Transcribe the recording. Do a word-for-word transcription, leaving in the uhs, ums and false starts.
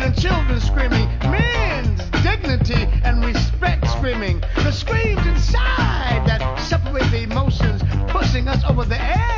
and children screaming, men's dignity and respect screaming, the screams inside that separate the emotions, pushing us over the edge.